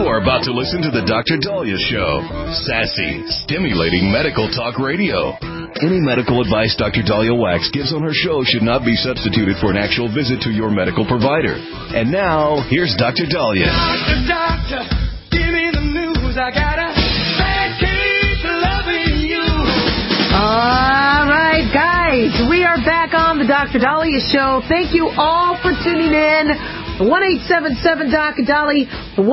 You're about to listen to the Dr. Daliah Show. Sassy, stimulating medical talk radio. Any medical advice Dr. Daliah Wax gives on her show should not be substituted for an actual visit to your medical provider. And now, here's Dr. Daliah. Doctor, give me the news. I got a bad case of loving you. All right, guys, we are back on the Dr. Daliah Show. Thank you all for tuning in. 1-877-Dr. Dali,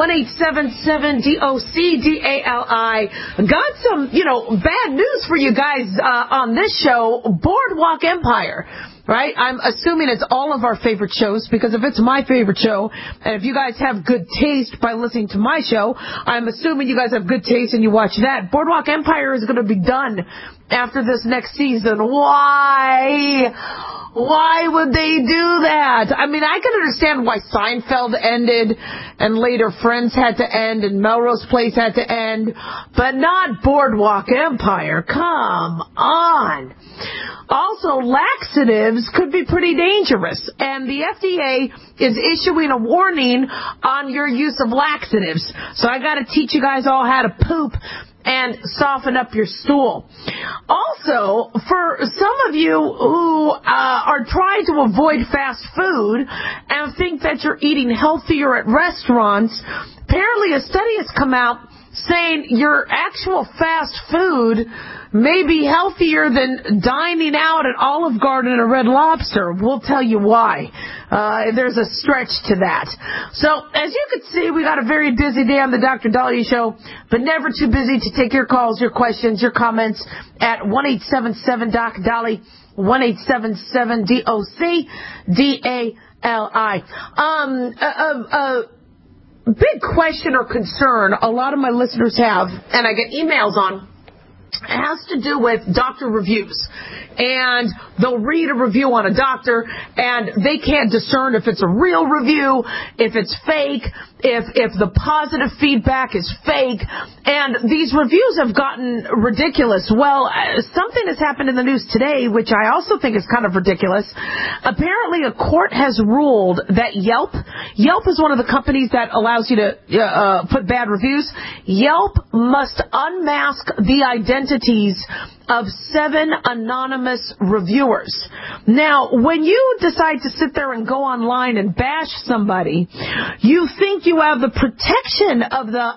1-877-DOCDALI. Got some, bad news for you guys on this show. Boardwalk Empire. Right? I'm assuming it's all of our favorite shows, because if it's my favorite show, and if you guys have good taste by listening to my show, I'm assuming you guys have good taste and you watch that. Boardwalk Empire is going to be done after this next season. Why? Why would they do that? I mean, I can understand why Seinfeld ended and later Friends had to end and Melrose Place had to end, but not Boardwalk Empire. Come on. Also, laxatives could be pretty dangerous, and the FDA is issuing a warning on your use of laxatives. So I got to teach you guys all how to poop and soften up your stool. Also, for some of you who are trying to avoid fast food and think that you're eating healthier at restaurants, apparently a study has come out saying your actual fast food may be healthier than dining out at Olive Garden or Red Lobster. We'll tell you why. There's a stretch to that. So, as you can see, we got a very busy day on the Dr. Daliah Show, but never too busy to take your calls, your questions, your comments at 1-877-Dr. Dali, 1-877-DOCDALI. Big question or concern a lot of my listeners have, and I get emails on, has to do with doctor reviews. And they'll read a review on a doctor, and they can't discern if it's a real review, if it's fake, if the positive feedback is fake. And these reviews have gotten ridiculous. Well, something has happened in the news today, which I also think is kind of ridiculous. Apparently, a court has ruled that Yelp is one of the companies that allows you to put bad reviews. Yelp must unmask the identities of 7 anonymous reviewers. Now, when you decide to sit there and go online and bash somebody, you think you have the protection of the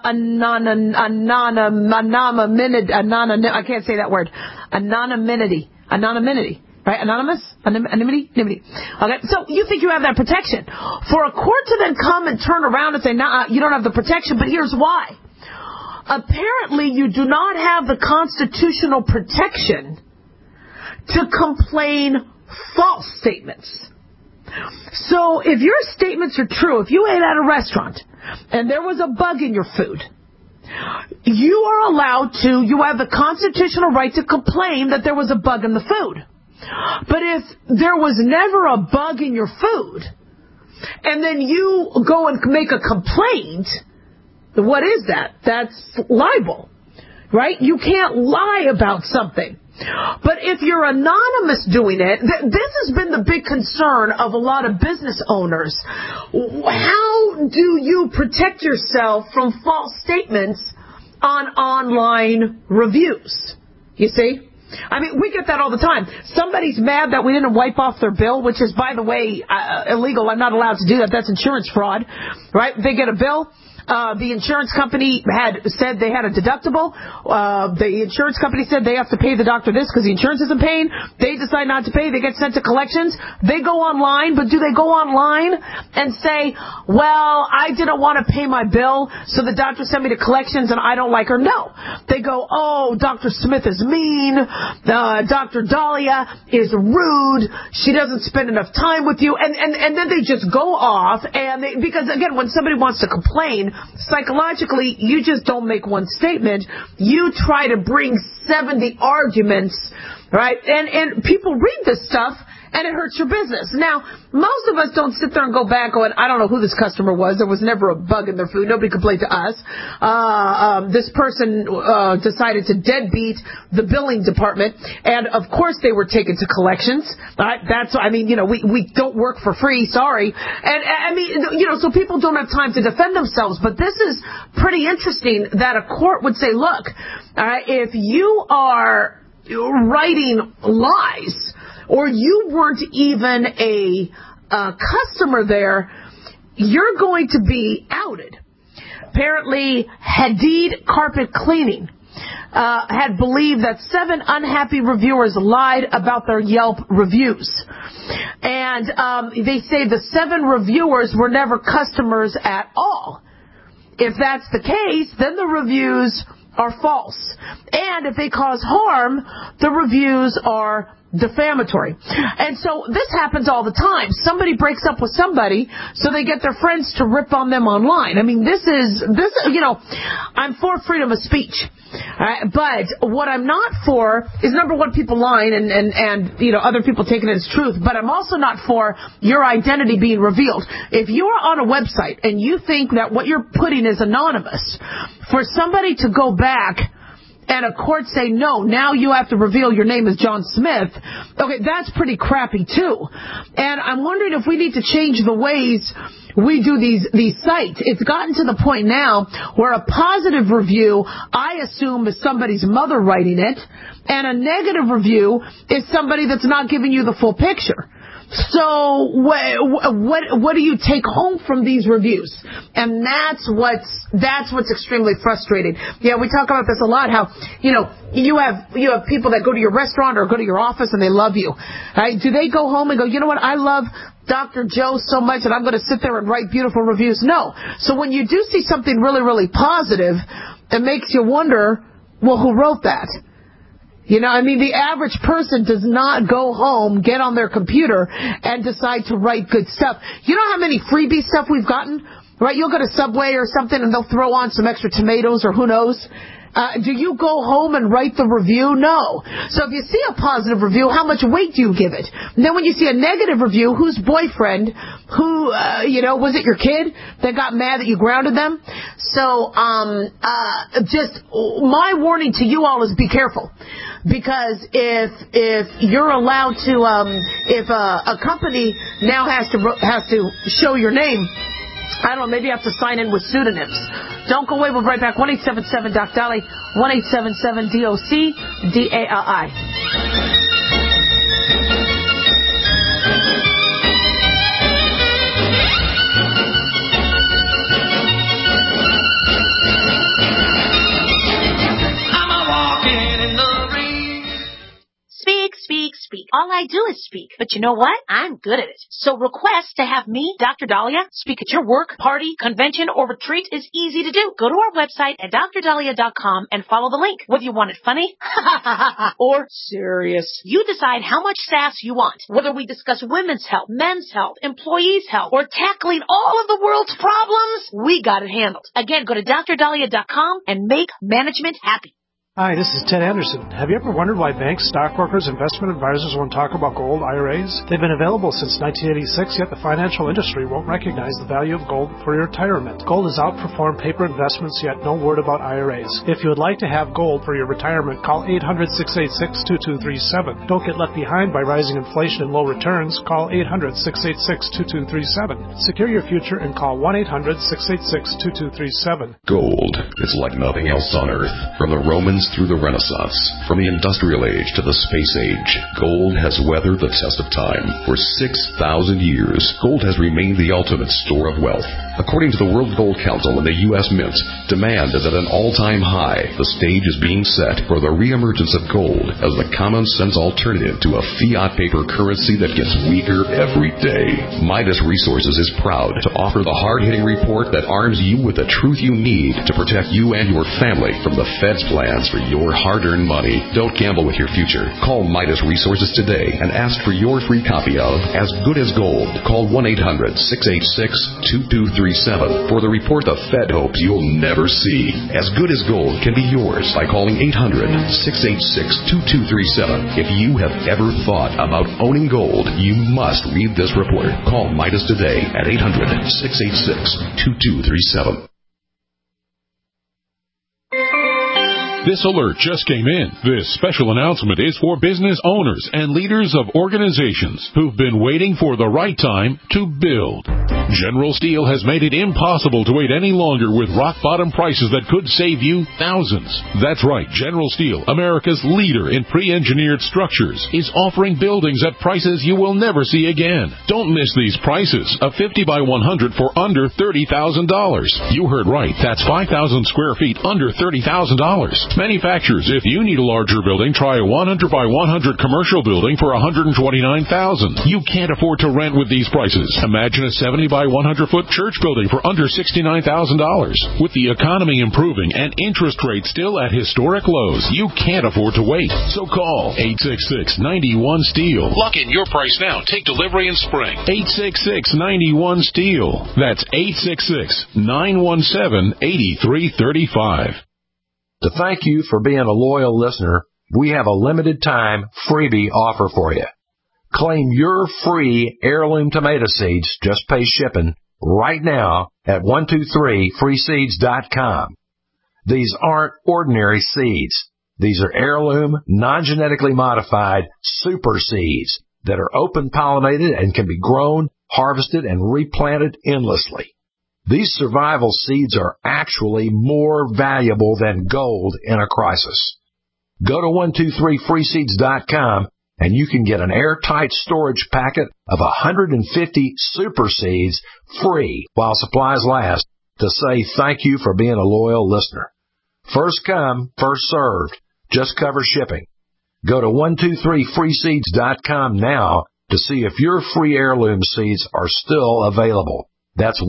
anonymity. Right? Anonymity? Okay, so you think you have that protection. For a court to then come and turn around and say, nah, you don't have the protection, but here's why. Apparently, you do not have the constitutional protection to complain false statements. So if your statements are true, if you ate at a restaurant and there was a bug in your food, you are allowed to, you have the constitutional right to complain that there was a bug in the food. But if there was never a bug in your food, and then you go and make a complaint, what is that? That's libel, right? You can't lie about something. But if you're anonymous doing it, this has been the big concern of a lot of business owners. How do you protect yourself from false statements on online reviews? You see? I mean, we get that all the time. Somebody's mad that we didn't wipe off their bill, which is, by the way, illegal. I'm not allowed to do that. That's insurance fraud, right? They get a bill. The insurance company had said they had a deductible. The insurance company said they have to pay the doctor this because the insurance isn't paying. They decide not to pay. They get sent to collections. They go online, but do they go online and say, well, I didn't want to pay my bill, so the doctor sent me to collections and I don't like her? No. They go, oh, Dr. Smith is mean. Dr. Daliah is rude. She doesn't spend enough time with you. And then they just go off. Because, again, when somebody wants to complain, psychologically, you just don't make one statement. You try to bring 70 arguments, right? And people read this stuff, and it hurts your business. Now, most of us don't sit there and go back going, I don't know who this customer was. There was never a bug in their food. Nobody complained to us. This person decided to deadbeat the billing department, and of course they were taken to collections. We don't work for free. Sorry. And so people don't have time to defend themselves. But this is pretty interesting that a court would say, look, if you are writing lies, or you weren't even a customer there, you're going to be outed. Apparently, Hadid Carpet Cleaning had believed that 7 unhappy reviewers lied about their Yelp reviews. And they say the 7 reviewers were never customers at all. If that's the case, then the reviews are false. And if they cause harm, the reviews are defamatory. And so this happens all the time. Somebody breaks up with somebody, so they get their friends to rip on them online. I mean, this is I'm for freedom of speech. But what I'm not for is, number one, people lying and other people taking it as truth. But I'm also not for your identity being revealed. If you are on a website and you think that what you're putting is anonymous, for somebody to go back and a court say, no, now you have to reveal your name is John Smith, okay, that's pretty crappy too. And I'm wondering if we need to change the ways we do these sites. It's gotten to the point now where a positive review, I assume, is somebody's mother writing it, and a negative review is somebody that's not giving you the full picture. So what do you take home from these reviews? And that's what's extremely frustrating. Yeah, we talk about this a lot, how, you have people that go to your restaurant or go to your office and they love you. Right? Do they go home and go, you know what, I love Dr. Joe so much and I'm going to sit there and write beautiful reviews? No. So when you do see something really, really positive, it makes you wonder, well, who wrote that? The average person does not go home, get on their computer, and decide to write good stuff. You know how many freebie stuff we've gotten? Right? You'll go to Subway or something, and they'll throw on some extra tomatoes or who knows. Do you go home and write the review? No. So if you see a positive review, how much weight do you give it? And then when you see a negative review, whose boyfriend, was it your kid that got mad that you grounded them? So, just my warning to you all is be careful. Because if you're allowed to, if a company now has to show your name, I don't know, maybe you have to sign in with pseudonyms. Don't go away. We'll be right back. 1-877-DOC-DOLLY, 1-877-DOC-DALI. Speak. All I do is speak. But you know what? I'm good at it. So request to have me, Dr. Dahlia, speak at your work, party, convention, or retreat is easy to do. Go to our website at drdahlia.com and follow the link. Whether you want it funny or serious, you decide how much sass you want. Whether we discuss women's health, men's health, employees' health, or tackling all of the world's problems, we got it handled. Again, go to drdahlia.com and make management happy. Hi, this is Ted Anderson. Have you ever wondered why banks, stockbrokers, investment advisors won't talk about gold IRAs? They've been available since 1986, yet the financial industry won't recognize the value of gold for your retirement. Gold has outperformed paper investments, yet no word about IRAs. If you would like to have gold for your retirement, call 800-686-2237. Don't get left behind by rising inflation and low returns. Call 800-686-2237. Secure your future and call 1-800-686-2237. Gold is like nothing else on Earth. From the Romans through the Renaissance, from the Industrial Age to the Space Age, gold has weathered the test of time. For 6,000 years, gold has remained the ultimate store of wealth. According to the World Gold Council and the U.S. Mint, demand is at an all-time high. The stage is being set for the reemergence of gold as the common-sense alternative to a fiat paper currency that gets weaker every day. Midas Resources is proud to offer the hard-hitting report that arms you with the truth you need to protect you and your family from the Fed's plans for your hard-earned money. Don't gamble with your future. Call Midas Resources today and ask for your free copy of As Good as Gold. Call 1-800-686-2237 for the report the Fed hopes you'll never see. As Good as Gold can be yours by calling 800-686-2237. If you have ever thought about owning gold, you must read this report. Call Midas today at 800-686-2237. This alert just came in. This special announcement is for business owners and leaders of organizations who've been waiting for the right time to build. General Steel has made it impossible to wait any longer with rock-bottom prices that could save you thousands. That's right. General Steel, America's leader in pre-engineered structures, is offering buildings at prices you will never see again. Don't miss these prices. A 50 by 100 for under $30,000. You heard right. That's 5,000 square feet under $30,000. Manufacturers, if you need a larger building, try a 100 by 100 commercial building for $129,000. You can't afford to rent with these prices. Imagine a 70 by 100 foot church building for under $69,000. With the economy improving and interest rates still at historic lows, you can't afford to wait. So call 866-91-STEEL. Lock in your price now. Take delivery in spring. 866-91-STEEL. That's 866-917-8335. To thank you for being a loyal listener, we have a limited time freebie offer for you. Claim your free heirloom tomato seeds, just pay shipping, right now at 123freeseeds.com. These aren't ordinary seeds. These are heirloom, non-genetically modified super seeds that are open pollinated and can be grown, harvested, and replanted endlessly. These survival seeds are actually more valuable than gold in a crisis. Go to 123freeseeds.com and you can get an airtight storage packet of 150 super seeds free while supplies last to say thank you for being a loyal listener. First come, first served. Just cover shipping. Go to 123freeseeds.com now to see if your free heirloom seeds are still available. That's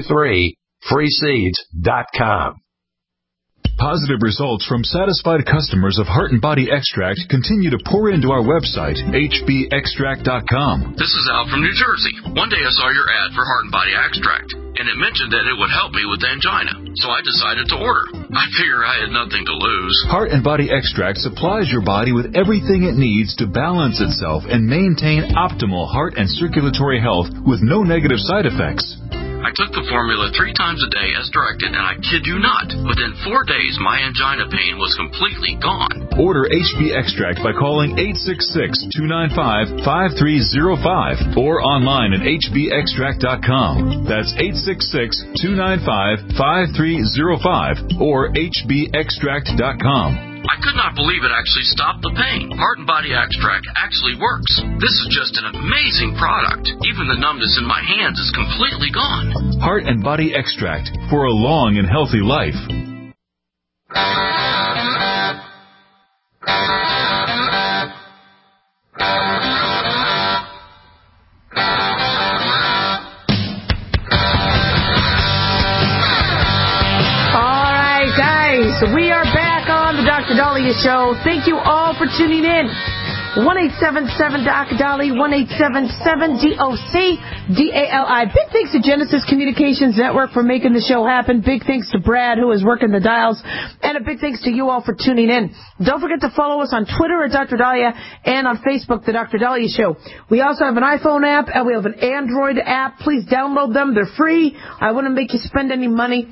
123freeseeds.com. Positive results from satisfied customers of Heart and Body Extract continue to pour into our website, hbextract.com. This is Al from New Jersey. One day I saw your ad for Heart and Body Extract, and it mentioned that it would help me with angina, so I decided to order. I figure I had nothing to lose. Heart and Body Extract supplies your body with everything it needs to balance itself and maintain optimal heart and circulatory health with no negative side effects. I took the formula 3 times a day as directed, and I kid you not, within 4 days my angina pain was completely gone. Order HB Extract by calling 866-295-5305 or online at hbextract.com. That's 866-295-5305 or hbextract.com. I could not believe it actually stopped the pain. Heart and Body Extract actually works. This is just an amazing product. Even the numbness in my hands is completely gone. Heart and Body Extract for a long and healthy life. All right, guys, we are back on the Dr. Daliah Show. Thank you all for tuning in. 1-877-Dr. 1-877-DOC-DALI. Big thanks to Genesis Communications Network for making the show happen. Big thanks to Brad, who is working the dials. And a big thanks to you all for tuning in. Don't forget to follow us on Twitter at Dr. Daliah and on Facebook, The Dr. Daliah Show. We also have an iPhone app and we have an Android app. Please download them. They're free. I wouldn't make you spend any money.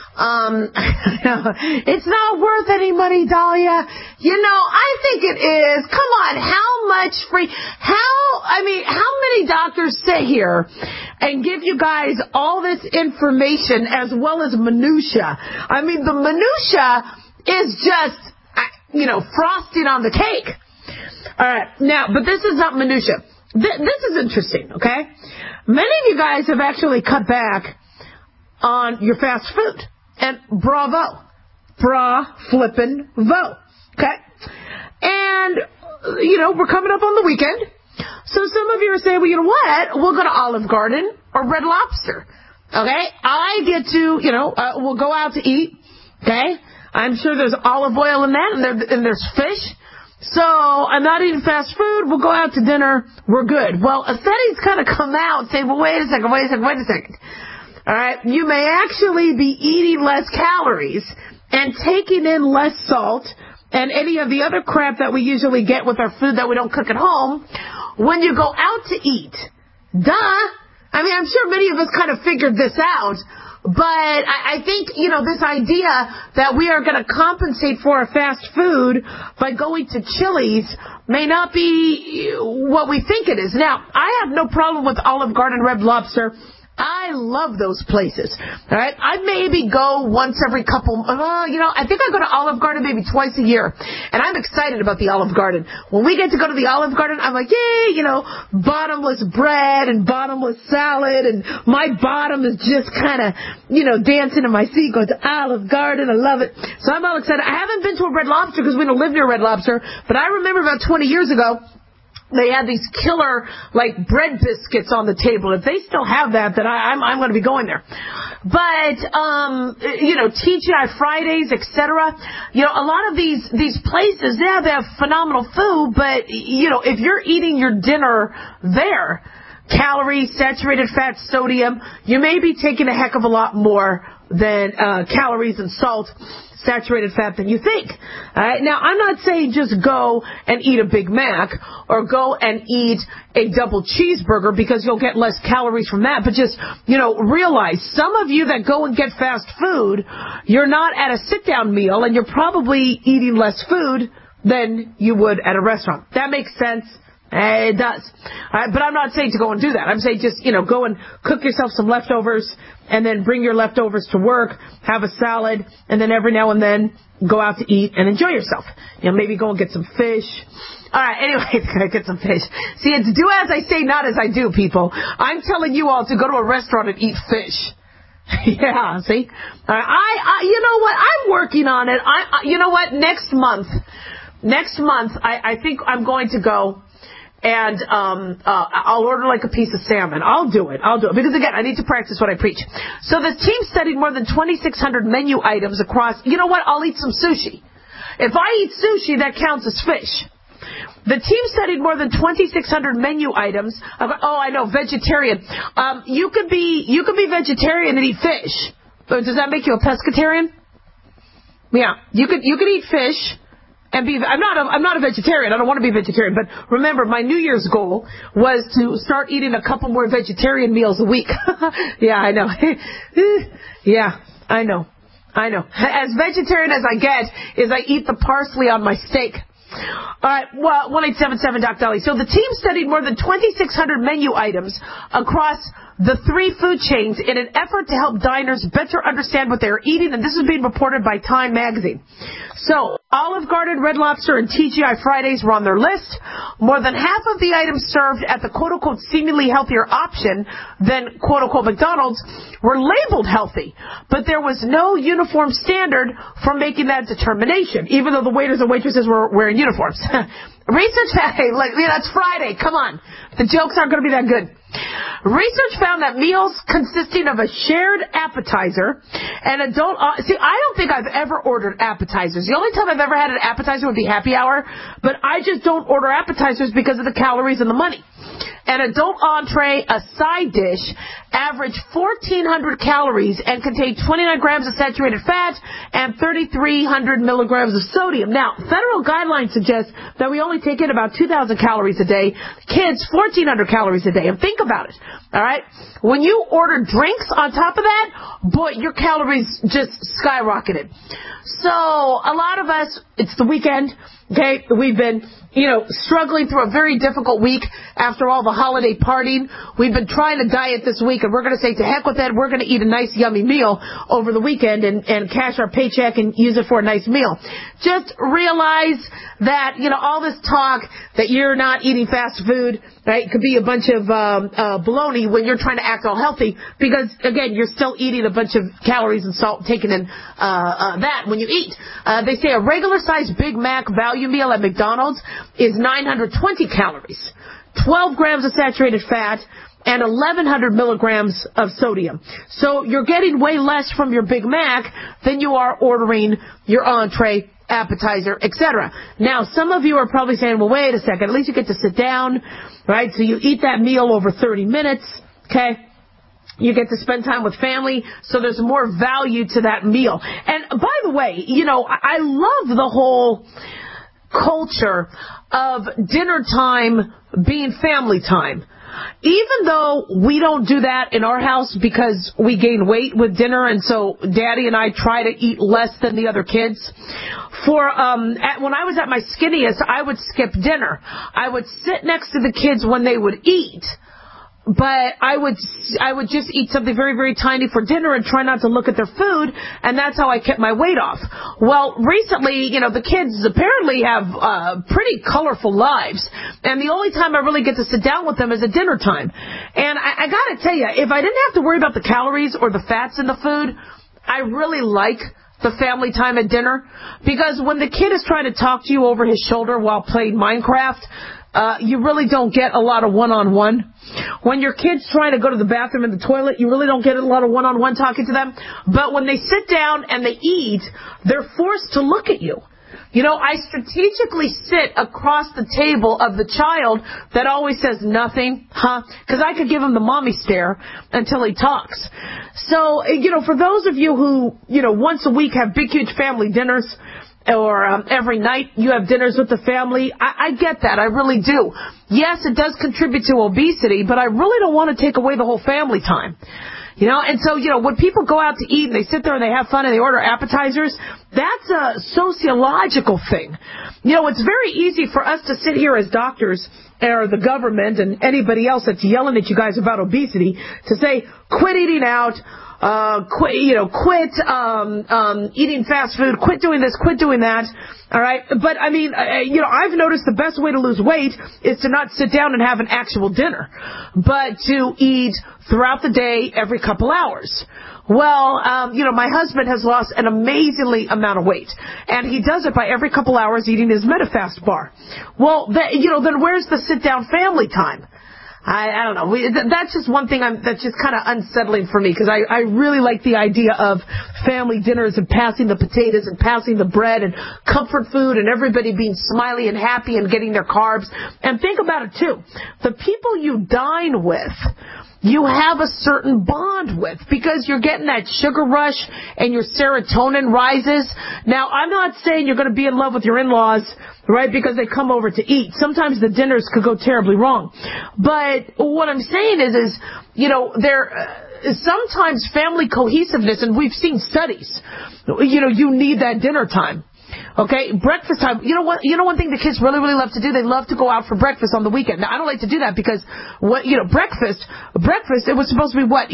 It's not worth any money, Dahlia. You know, I think it is. Come on, how much free? How many doctors sit here and give you guys all this information as well as minutia? I mean, the minutia is just, frosting on the cake. All right, now, but this is not minutia. This is interesting, okay? Many of you guys have actually cut back on your fast food. And bravo. Bra-flippin'-vo. Okay? And, we're coming up on the weekend. So some of you are saying, well, you know what? We'll go to Olive Garden or Red Lobster. Okay? I get to, we'll go out to eat. Okay? I'm sure there's olive oil in that, and there's fish. So I'm not eating fast food. We'll go out to dinner. We're good. Well, studies kind of come out and say, well, wait a second. All right. You may actually be eating less calories and taking in less salt and any of the other crap that we usually get with our food that we don't cook at home when you go out to eat. Duh. I mean, I'm sure many of us kind of figured this out. But I think, this idea that we are going to compensate for our fast food by going to Chili's may not be what we think it is. Now, I have no problem with Olive Garden, Red Lobster. I love those places. All right, I maybe go once every couple. I think I go to Olive Garden maybe twice a year, and I'm excited about the Olive Garden. When we get to go to the Olive Garden, I'm like, yay! Bottomless bread and bottomless salad, and my bottom is just kind of, dancing in my seat, going to Olive Garden. I love it. So I'm all excited. I haven't been to a Red Lobster because we don't live near Red Lobster, but I remember about 20 years ago. They had these killer, bread biscuits on the table. If they still have that, then I'm going to be going there. But, TGI Fridays, etc. A lot of these places, they have phenomenal food, but, if you're eating your dinner there, calories, saturated fat, sodium, you may be taking a heck of a lot more than calories and salt, saturated fat than you think. All right? Now, I'm not saying just go and eat a Big Mac or go and eat a double cheeseburger because you'll get less calories from that, but just, realize some of you that go and get fast food, you're not at a sit-down meal and you're probably eating less food than you would at a restaurant. That makes sense? It does. All right, but I'm not saying to go and do that. I'm saying just, go and cook yourself some leftovers and then bring your leftovers to work, have a salad, and then every now and then go out to eat and enjoy yourself. Maybe go and get some fish. All right, anyway, get some fish. See, it's do as I say, not as I do, people. I'm telling you all to go to a restaurant and eat fish. Yeah, see? You know what? I'm working on it. You know what? Next month, I think I'm going to go and I'll order a piece of salmon. I'll do it. Because, again, I need to practice what I preach. So the team studied more than 2,600 menu items across. You know what? I'll eat some sushi. If I eat sushi, that counts as fish. The team studied more than 2,600 menu items. I know, vegetarian. You could be vegetarian and eat fish. Does that make you a pescatarian? Yeah. You could eat fish. And I'm not a vegetarian. I don't want to be a vegetarian. But remember, my New Year's goal was to start eating a couple more vegetarian meals a week. Yeah, I know. Yeah, I know. As vegetarian as I get is I eat the parsley on my steak. All right, well, 1-877 Doc Dolly. So the team studied more than 2,600 menu items across the 3 food chains in an effort to help diners better understand what they're eating, and this is being reported by Time magazine. So, Olive Garden, Red Lobster, and TGI Fridays were on their list. More than half of the items served at the quote-unquote seemingly healthier option than quote-unquote McDonald's were labeled healthy, but there was no uniform standard for making that determination, even though the waiters and waitresses were wearing uniforms. Research, that's Friday, come on. The jokes aren't going to be that good. Research found that meals consisting of a shared appetizer and adult... See, I don't think I've ever ordered appetizers. The only time I've ever had an appetizer would be happy hour, but I just don't order appetizers because of the calories and the money. An adult entree, a side dish, average 1,400 calories and contain 29 grams of saturated fat and 3,300 milligrams of sodium. Now, federal guidelines suggest that we only take in about 2,000 calories a day. Kids, 1,400 calories a day. And think about it, all right? When you order drinks on top of that, boy, your calories just skyrocketed. So a lot of us, it's the weekend, okay? We've been, struggling through a very difficult week after all the holiday partying. We've been trying to diet this week, and we're going to say to heck with that. We're going to eat a nice, yummy meal over the weekend and cash our paycheck and use it for a nice meal. Just realize that, all this talk that you're not eating fast food, right, could be a bunch of baloney when you're trying to act all healthy because, again, you're still eating a bunch of calories and salt taken in that when you eat. They say a regular-sized Big Mac value meal at McDonald's is 920 calories, 12 grams of saturated fat, and 1,100 milligrams of sodium. So you're getting way less from your Big Mac than you are ordering your entree, appetizer, etc. Now, some of you are probably saying, well, wait a second, at least you get to sit down, right? So you eat that meal over 30 minutes, okay? You get to spend time with family, so there's more value to that meal. And by the way, I love the whole culture of dinner time being family time. Even though we don't do that in our house because we gain weight with dinner, and so Daddy and I try to eat less than the other kids. When I was at my skinniest, I would skip dinner. I would sit next to the kids when they would eat, but I would just eat something very, very tiny for dinner and try not to look at their food, and that's how I kept my weight off. Well, recently, the kids apparently have pretty colorful lives, and the only time I really get to sit down with them is at dinner time. And I gotta tell you, if I didn't have to worry about the calories or the fats in the food, I really like the family time at dinner, because when the kid is trying to talk to you over his shoulder while playing Minecraft, you really don't get a lot of one-on-one. When your kid's trying to go to the bathroom and the toilet, you really don't get a lot of one-on-one talking to them. But when they sit down and they eat, they're forced to look at you. I strategically sit across the table of the child that always says nothing, because I could give him the mommy stare until he talks. So, for those of you who, once a week have big, huge family dinners, or every night you have dinners with the family, I get that. I really do. Yes, it does contribute to obesity, but I really don't want to take away the whole family time. And so, when people go out to eat and they sit there and they have fun and they order appetizers, that's a sociological thing. It's very easy for us to sit here as doctors or the government and anybody else that's yelling at you guys about obesity to say, quit eating out, quit eating fast food, quit doing this, quit doing that. All right. But I mean, I've noticed the best way to lose weight is to not sit down and have an actual dinner, but to eat throughout the day every couple hours. Well, my husband has lost an amazingly amount of weight, and he does it by every couple hours eating his Metafast bar. Well, then where's the sit-down family time? I don't know. That's just one thing that's just kind of unsettling for me, because I really like the idea of family dinners and passing the potatoes and passing the bread and comfort food and everybody being smiley and happy and getting their carbs. And think about it, too. The people you dine with, you have a certain bond with, because you're getting that sugar rush and your serotonin rises. Now, I'm not saying you're going to be in love with your in-laws, right, because they come over to eat. Sometimes the dinners could go terribly wrong. But what I'm saying is sometimes family cohesiveness, and we've seen studies, you need that dinner time. Okay, breakfast time. One thing the kids really, really love to do? They love to go out for breakfast on the weekend. Now, I don't like to do that because, breakfast, it was supposed to be $2.99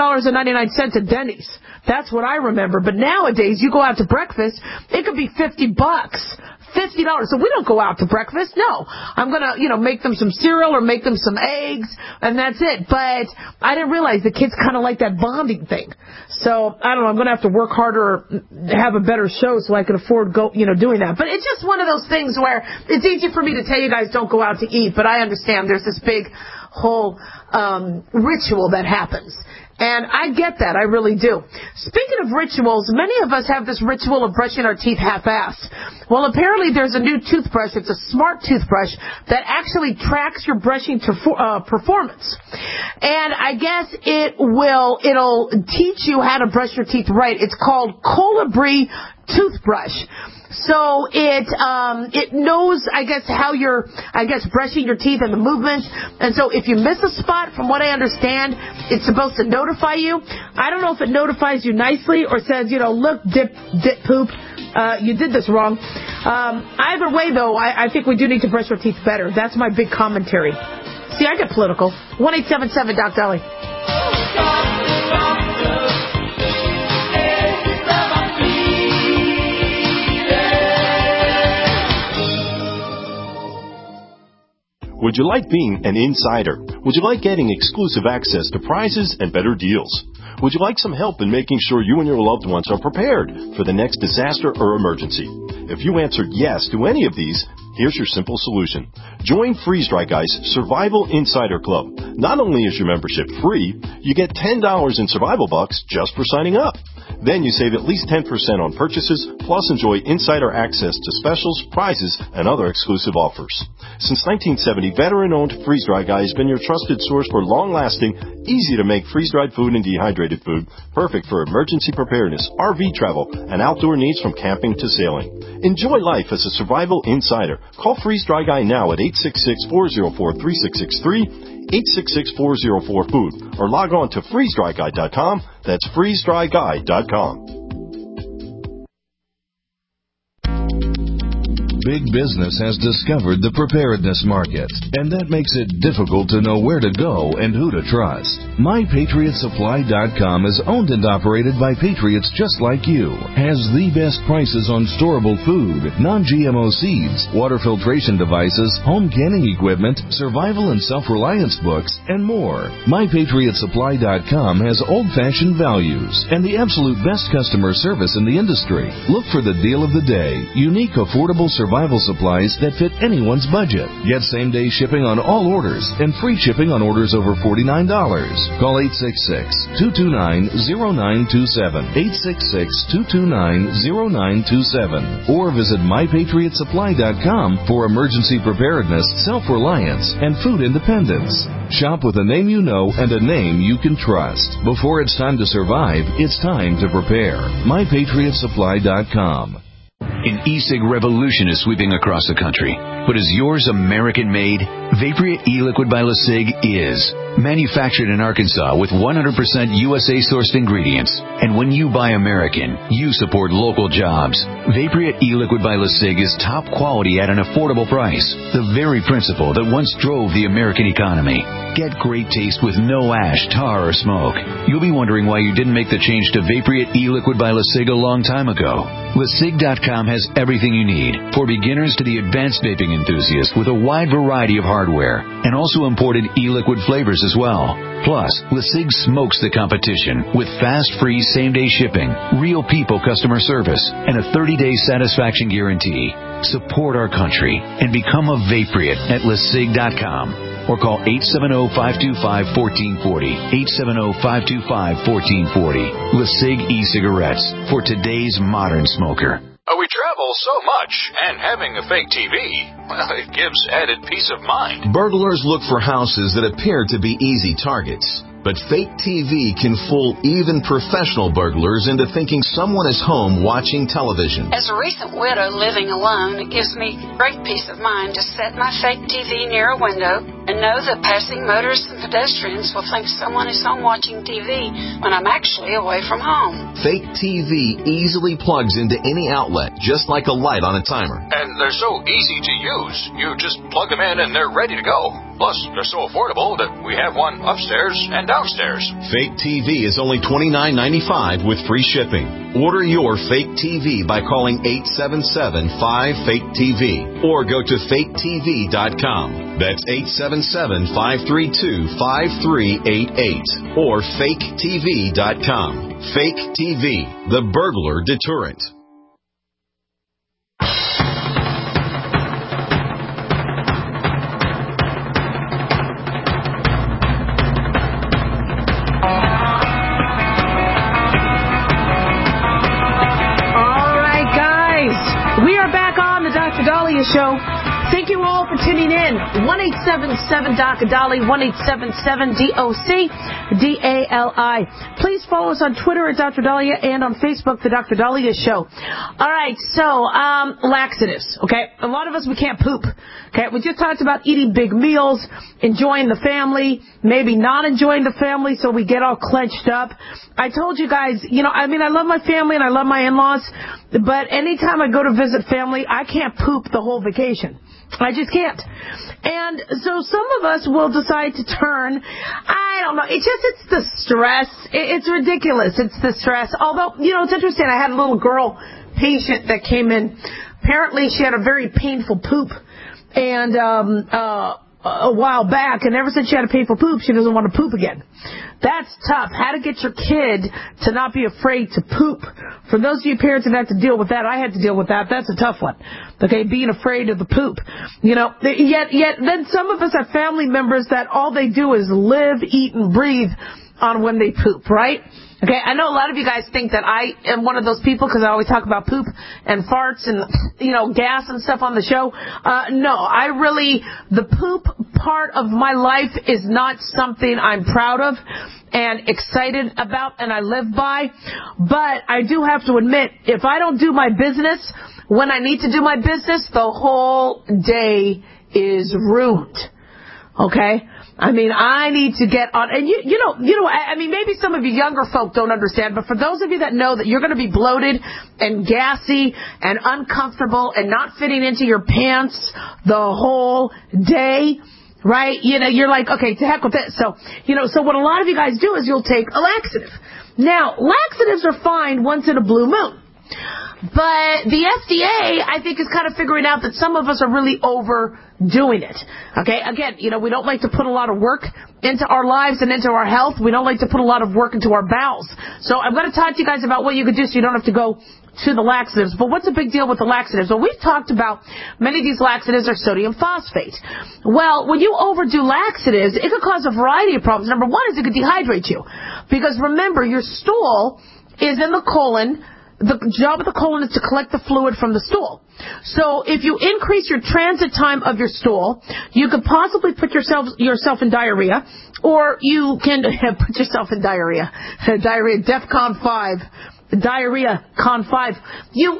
at Denny's. That's what I remember. But nowadays, you go out to breakfast, it could be $50. $50. So we don't go out to breakfast. No. I'm going to, make them some cereal or make them some eggs, and that's it. But I didn't realize the kids kind of like that bonding thing. So, I don't know, I'm going to have to work harder or have a better show so I can afford doing that. But it's just one of those things where it's easy for me to tell you guys don't go out to eat, but I understand there's this big whole ritual that happens. And I get that. I really do. Speaking of rituals, many of us have this ritual of brushing our teeth half-assed. Well, apparently there's a new toothbrush. It's a smart toothbrush that actually tracks your brushing performance. And I guess it'll teach you how to brush your teeth right. It's called Colibri toothbrush. So it knows, how you're, brushing your teeth and the movements. And so if you miss a spot, from what I understand, it's supposed to notify you. I don't know if it notifies you nicely or says, look, dip poop, you did this wrong. Either way, though, I think we do need to brush our teeth better. That's my big commentary. See, I get political. 1-877-DOC-DOLLY. Would you like being an insider? Would you like getting exclusive access to prizes and better deals? Would you like some help in making sure you and your loved ones are prepared for the next disaster or emergency? If you answered yes to any of these, here's your simple solution. Join Freeze Dry Guy's Survival Insider Club. Not only is your membership free, you get $10 in survival bucks just for signing up. Then you save at least 10% on purchases, plus enjoy insider access to specials, prizes, and other exclusive offers. Since 1970, veteran-owned Freeze Dry Guy has been your trusted source for long-lasting, easy-to-make freeze-dried food and dehydrated food, perfect for emergency preparedness, RV travel, and outdoor needs from camping to sailing. Enjoy life as a survival insider. Call Freeze Dry Guy now at 866-404-3663, 866-404-FOOD, or log on to freezedryguy.com. That's freezedryguy.com. Big business has discovered the preparedness market, and that makes it difficult to know where to go and who to trust. MyPatriotSupply.com is owned and operated by patriots just like you, has the best prices on storable food, non-GMO seeds, water filtration devices, home canning equipment, survival and self-reliance books, and more. MyPatriotSupply.com has old-fashioned values and the absolute best customer service in the industry. Look for the deal of the day, unique, affordable survival supplies that fit anyone's budget. Get same-day shipping on all orders and free shipping on orders over $49. Call 866-229-0927, 866-229-0927, or visit MyPatriotSupply.com for emergency preparedness, self-reliance, and food independence. Shop with a name you know and a name you can trust. Before it's time to survive, it's time to prepare. MyPatriotSupply.com. An e-cig revolution is sweeping across the country. But is yours American-made? Vaporia e-liquid by LeSig is. Manufactured in Arkansas with 100% USA-sourced ingredients. And when you buy American, you support local jobs. Vaporia e-liquid by LeSig is top quality at an affordable price. The very principle that once drove the American economy. Get great taste with no ash, tar, or smoke. You'll be wondering why you didn't make the change to Vaporia e-liquid by LeSig a long time ago. LeSig.com has everything you need, for beginners to the advanced vaping enthusiast, with a wide variety of hardware, and also imported e-liquid flavors as well. Plus, LeSig smokes the competition with fast, free, same-day shipping, real people customer service, and a 30-day satisfaction guarantee. Support our country and become a Vapriot at LeSig.com. Or call 870-525-1440, 870-525-1440. LeSig e-cigarettes for today's modern smoker. We travel so much, and having a fake TV, well, it gives added peace of mind. Burglars look for houses that appear to be easy targets. But fake TV can fool even professional burglars into thinking someone is home watching television. As a recent widow living alone, it gives me great peace of mind to set my fake TV near a window and know that passing motorists and pedestrians will think someone is home watching TV when I'm actually away from home. Fake TV easily plugs into any outlet, just like a light on a timer. And they're so easy to use. You just plug them in and they're ready to go. Plus, they're so affordable that we have one upstairs and downstairs. Fake TV is only $29.95 with free shipping. Order your fake TV by calling 877-5FAKE-TV or go to faketv.com. That's 877-532-5388 or faketv.com. Fake TV, the burglar deterrent. Show. Thank you all for tuning in. 1-877-DOC-A-DOLLY, 1-877-DOC-DALI. Please follow us on Twitter at Dr. Dahlia and on Facebook, The Dr. Dahlia Show. All right, so laxatives, okay? A lot of us, we can't poop, okay? We just talked about eating big meals, enjoying the family, maybe not enjoying the family, so we get all clenched up. I told you guys, I love my family and I love my in-laws, but anytime I go to visit family, I can't poop the whole vacation. I just can't. And so some of us will decide to turn, I don't know, it's the stress. It's ridiculous. It's the stress. Although, it's interesting. I had a little girl patient that came in. Apparently she had a very painful poop. And a while back, and ever since she had a painful poop, she doesn't want to poop again. That's tough. How to get your kid to not be afraid to poop. For those of you parents that have to deal with that, I had to deal with that. That's a tough one. Okay, being afraid of the poop. You know, yet then some of us have family members that all they do is live, eat, and breathe on when they poop, right? Okay, I know a lot of you guys think that I am one of those people because I always talk about poop and farts and, you know, gas and stuff on the show. No, the poop part of my life is not something I'm proud of and excited about and I live by. But I do have to admit, if I don't do my business when I need to do my business, the whole day is ruined. Okay? I mean, I need to get on, and you know, I mean, maybe some of you younger folk don't understand, but for those of you that know that you're going to be bloated and gassy and uncomfortable and not fitting into your pants the whole day, right? You know, you're like, okay, to heck with this. So, you know, so what a lot of you guys do is you'll take a laxative. Now, laxatives are fine once in a blue moon. But the FDA, I think, is kind of figuring out that some of us are really overdoing it. Okay, again, you know, we don't like to put a lot of work into our lives and into our health. We don't like to put a lot of work into our bowels. So I'm going to talk to you guys about what you could do so you don't have to go to the laxatives. But what's a big deal with the laxatives? Well, we've talked about many of these laxatives are sodium phosphate. Well, when you overdo laxatives, it could cause a variety of problems. Number one is it could dehydrate you. Because remember, your stool is in the colon. The job of the colon is to collect the fluid from the stool. So if you increase your transit time of your stool, you could possibly put yourself in diarrhea, or you can put yourself in diarrhea. Diarrhea, DEFCON 5. Diarrhea, Con 5. You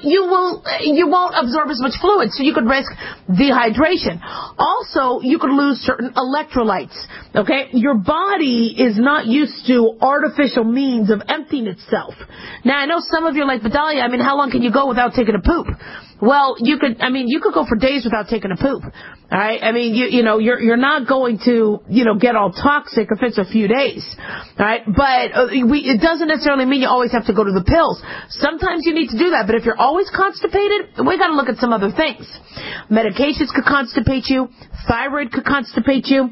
won't absorb as much fluid, so you could risk dehydration. Also, you could lose certain electrolytes. Okay? Your body is not used to artificial means of emptying itself. Now, I know some of you are like, but Dahlia, I mean, how long can you go without taking a poop? Well, you could go for days without taking a poop. All right? I mean, you're not going to, get all toxic if it's a few days. All right? But it doesn't necessarily mean you always have to go to the pills. Sometimes you need to do that, but if you're always constipated, we got to look at some other things. Medications could constipate you. Thyroid could constipate you.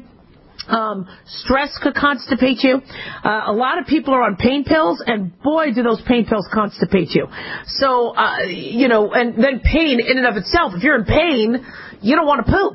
Stress could constipate you. A lot of people are on pain pills, and boy, do those pain pills constipate you. So, and then pain in and of itself. If you're in pain, you don't want to poop.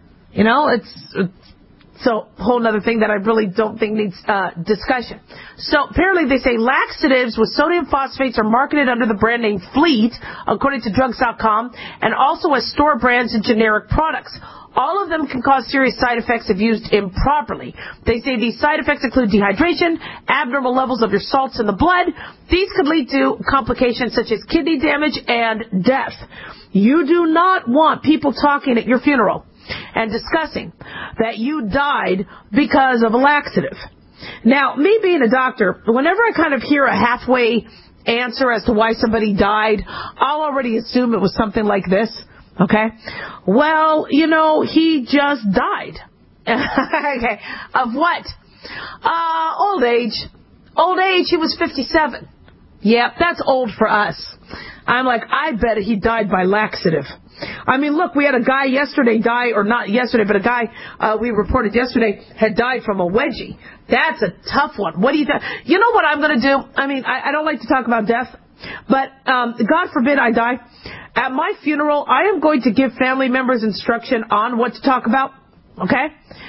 It's a whole other thing that I really don't think needs discussion. So apparently they say laxatives with sodium phosphates are marketed under the brand name Fleet, according to drugs.com, and also as store brands and generic products. All of them can cause serious side effects if used improperly. They say these side effects include dehydration, abnormal levels of your salts in the blood. These could lead to complications such as kidney damage and death. You do not want people talking at your funeral and discussing that you died because of a laxative. Now, me being a doctor, whenever I kind of hear a halfway answer as to why somebody died, I'll already assume it was something like this. Okay? Well, he just died. Okay. Of what? Old age. Old age, he was 57. Yeah, that's old for us. I'm like, I bet he died by laxative. I mean, look, we had a guy yesterday die, or not yesterday, but a guy we reported yesterday had died from a wedgie. That's a tough one. What do you think? You know what I'm going to do? I mean, I don't like to talk about death, but God forbid I die. At my funeral, I am going to give family members instruction on what to talk about. Okay?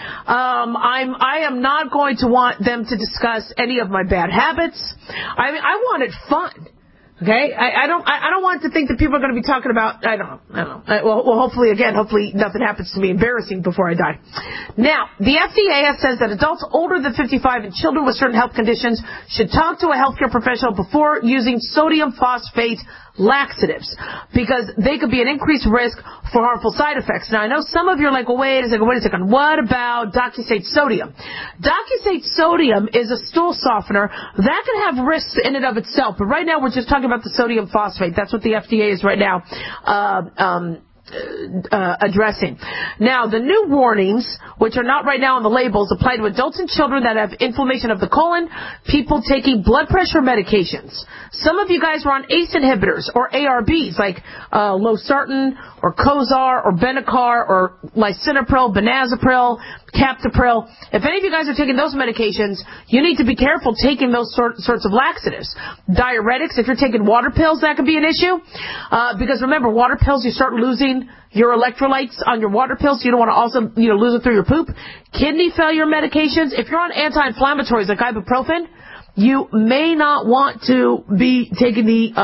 I am not going to want them to discuss any of my bad habits. I mean, I want it fun. Okay? I don't want to think that people are going to be talking about, I don't know. Well, hopefully nothing happens to me embarrassing before I die. Now, the FDA says that adults older than 55 and children with certain health conditions should talk to a healthcare professional before using sodium phosphate laxatives, because they could be an increased risk for harmful side effects. Now, I know some of you are like, well, wait a second. What about Docusate Sodium? Docusate Sodium is a stool softener. That can have risks in and of itself, but right now we're just talking about the sodium phosphate. That's what the FDA is right now addressing. Now, the new warnings, which are not right now on the labels, apply to adults and children that have inflammation of the colon, people taking blood pressure medications. Some of you guys were on ACE inhibitors or ARBs like losartan or Cozar or Benicar or lisinopril, benazepril, captopril. If any of you guys are taking those medications, you need to be careful taking those sorts of laxatives. Diuretics, if you're taking water pills, that could be an issue. Because remember, water pills, you start losing your electrolytes on your water pills, so you don't want to also, lose it through your poop. Kidney failure medications, if you're on anti-inflammatories like ibuprofen, you may not want to be taking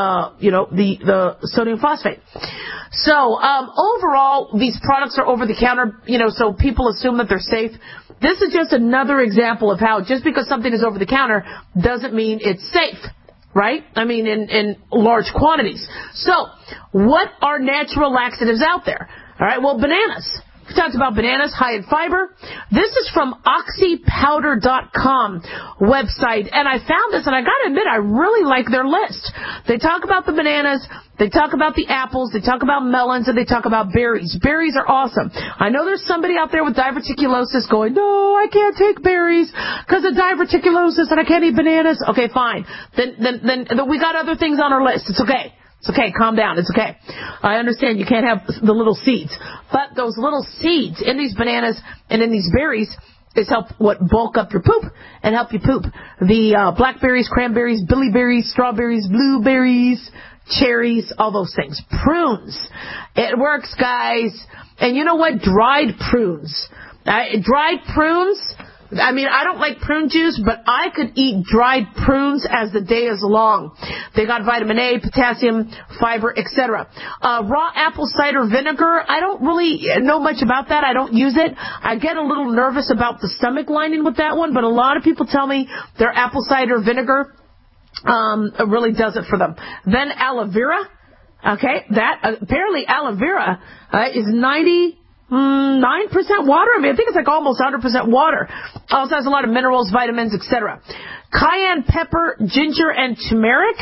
the sodium phosphate. So, overall, these products are over the counter, so people assume that they're safe. This is just another example of how just because something is over the counter doesn't mean it's safe, right? I mean, in large quantities. So, what are natural laxatives out there? All right, well, bananas. We talked about bananas, high in fiber. This is from oxypowder.com website, and I found this, and I got to admit, I really like their list. They talk about the bananas, they talk about the apples, they talk about melons, and they talk about berries. Berries are awesome. I know there's somebody out there with diverticulosis going, no, I can't take berries because of diverticulosis, and I can't eat bananas. Okay, fine. Then we got other things on our list. It's okay. It's okay. Calm down. It's okay. I understand you can't have the little seeds. But those little seeds in these bananas and in these berries is help bulk up your poop and help you poop. The blackberries, cranberries, billyberries, strawberries, blueberries, cherries, all those things. Prunes. It works, guys. And you know what? Dried prunes. Dried prunes. I mean, I don't like prune juice, but I could eat dried prunes as the day is long. They got vitamin A, potassium, fiber, etc. Raw apple cider vinegar, I don't really know much about that. I don't use it. I get a little nervous about the stomach lining with that one, but a lot of people tell me their apple cider vinegar really does it for them. Then aloe vera, okay, that apparently aloe vera is 99% water. I mean, I think it's like almost 100% water. Also has a lot of minerals, vitamins, etc. Cayenne pepper, ginger, and turmeric.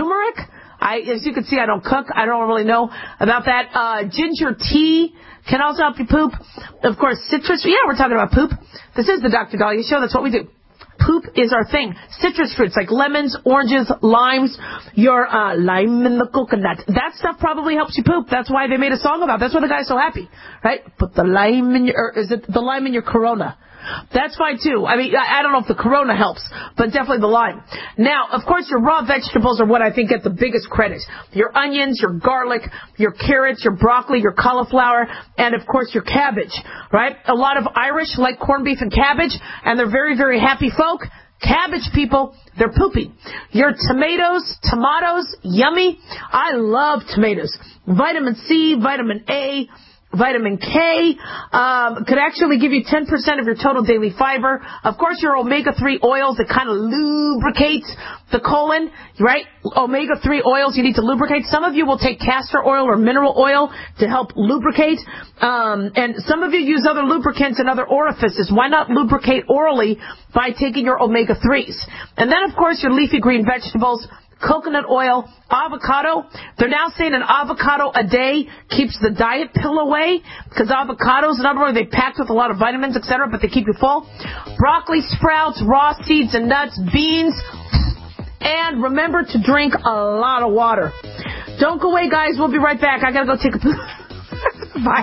As you can see, I don't cook. I don't really know about that. Ginger tea can also help you poop. Of course, citrus. Yeah, we're talking about poop. This is the Dr. Dahlia Show. That's what we do. Poop is our thing. Citrus fruits like lemons, oranges, limes, your lime in the coconut. That stuff probably helps you poop. That's why they made a song about it. That's why the guy's so happy, right? Put the lime in your, is it the lime in your Corona? That's fine too. I mean, I don't know if the Corona helps, but definitely the lime. Now, of course, your raw vegetables are what I think get the biggest credit. Your onions, your garlic, your carrots, your broccoli, your cauliflower, and of course your cabbage, right? A lot of Irish like corned beef and cabbage, and they're very, very happy folk. Cabbage people, they're poopy. Your tomatoes, yummy. I love tomatoes. Vitamin C, vitamin A, vitamin K, could actually give you 10% of your total daily fiber. Of course, your omega-3 oils that kind of lubricate the colon, right? Omega-3 oils you need to lubricate. Some of you will take castor oil or mineral oil to help lubricate. And some of you use other lubricants in other orifices. Why not lubricate orally by taking your omega-3s? And then, of course, your leafy green vegetables, coconut oil, avocado. They're now saying an avocado a day keeps the diet pill away because avocados, in other words, they're packed with a lot of vitamins, etc., but they keep you full. Broccoli sprouts, raw seeds and nuts, beans, and remember to drink a lot of water. Don't go away, guys. We'll be right back. I gotta go take a poop. Bye.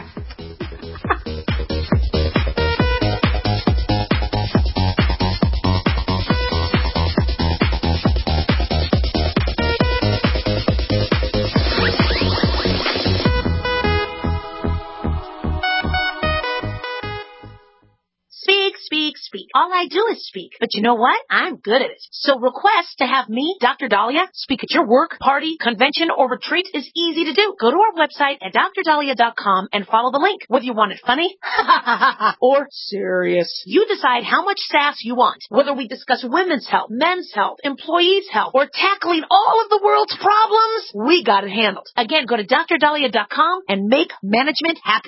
Speak. All I do is speak. But you know what? I'm good at it. So request to have me, Dr. Dahlia, speak at your work, party, convention, or retreat is easy to do. Go to our website at drdahlia.com and follow the link. Whether you want it funny or serious, you decide how much sass you want. Whether we discuss women's health, men's health, employees' health, or tackling all of the world's problems, we got it handled. Again, go to drdahlia.com and make management happy.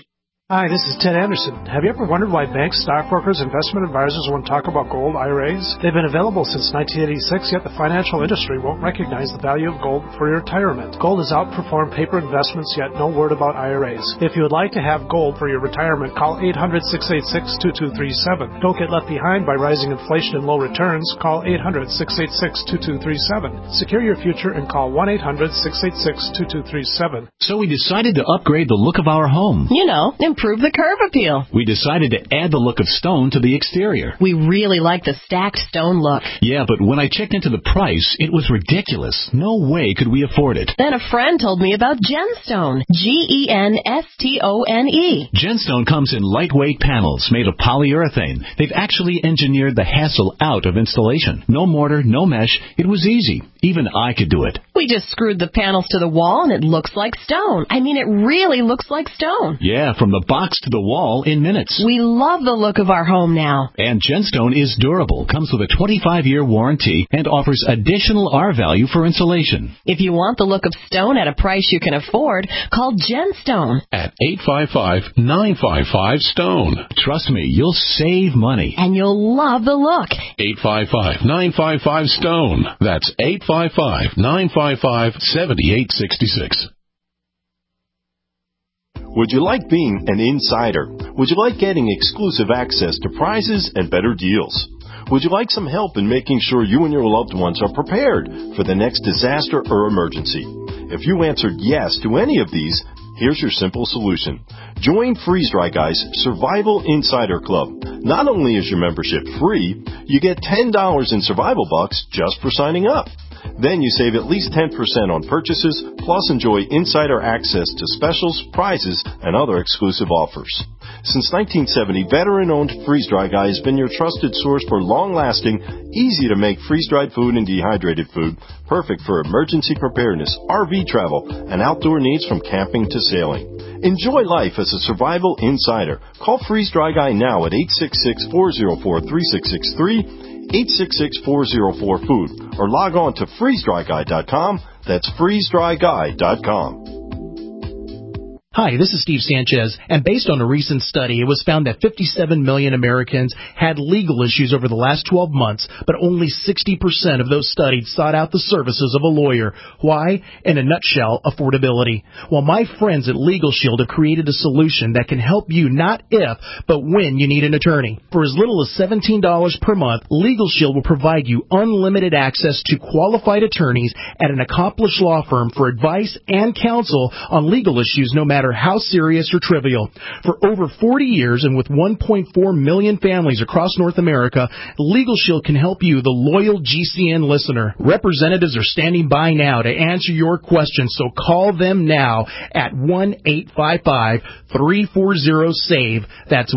Hi, this is Ted Anderson. Have you ever wondered why banks, stockbrokers, investment advisors won't talk about gold IRAs? They've been available since 1986, yet the financial industry won't recognize the value of gold for your retirement. Gold has outperformed paper investments, yet no word about IRAs. If you would like to have gold for your retirement, call 800-686-2237. Don't get left behind by rising inflation and low returns. Call 800-686-2237. Secure your future and call 1-800-686-2237. So we decided to upgrade the look of our home. You know, improve the curve appeal. We decided to add the look of stone to the exterior. We really like the stacked stone look. Yeah, but when I checked into the price, it was ridiculous. No way could we afford it. Then a friend told me about Genstone. Genstone. Genstone comes in lightweight panels made of polyurethane. They've actually engineered the hassle out of installation. No mortar, no mesh. It was easy. Even I could do it. We just screwed the panels to the wall and it looks like stone. I mean, it really looks like stone. Yeah, from the box to the wall in minutes. We love the look of our home now. And Genstone is durable, comes with a 25-year warranty, and offers additional R value for insulation. If you want the look of stone at a price you can afford, call Genstone at 855-955-STONE. Trust me, you'll save money. And you'll love the look. 855-955-STONE. That's 855-955-7866. Would you like being an insider? Would you like getting exclusive access to prizes and better deals? Would you like some help in making sure you and your loved ones are prepared for the next disaster or emergency? If you answered yes to any of these, here's your simple solution. Join Freeze Dry Guy's Survival Insider Club. Not only is your membership free, you get $10 in survival bucks just for signing up. Then you save at least 10% on purchases, plus enjoy insider access to specials, prizes, and other exclusive offers. Since 1970, veteran-owned Freeze Dry Guy has been your trusted source for long-lasting, easy-to-make freeze-dried food and dehydrated food, perfect for emergency preparedness, RV travel, and outdoor needs from camping to sailing. Enjoy life as a survival insider. Call Freeze Dry Guy now at 866-404-3663, 866-404-FOOD, or log on to freezedryguy.com. That's freezedryguy.com. Hi, this is Steve Sanchez, and based on a recent study, it was found that 57 million Americans had legal issues over the last 12 months, but only 60% of those studied sought out the services of a lawyer. Why? In a nutshell, affordability. Well, my friends at Legal Shield have created a solution that can help you not if, but when you need an attorney. For as little as $17 per month, Legal Shield will provide you unlimited access to qualified attorneys at an accomplished law firm for advice and counsel on legal issues, no matter how serious or trivial. For over 40 years and with 1.4 million families across North America, Legal Shield can help you, the loyal GCN listener. Representatives are standing by now to answer your questions, so call them now at 1-855-340-SAVE. That's